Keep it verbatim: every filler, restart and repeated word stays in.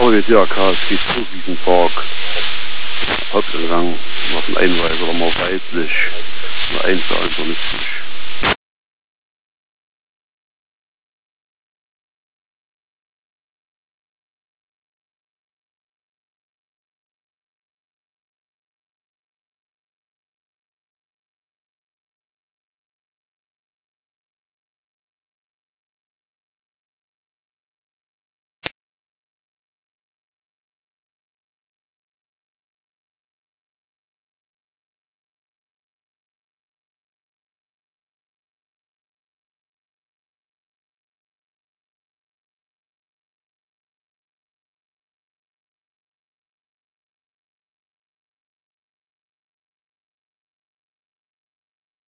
neue D R K, es geht zu diesem Park. Haupteingang, mal von Einweiser, mal weiblich, mal einzeln, einfach nicht.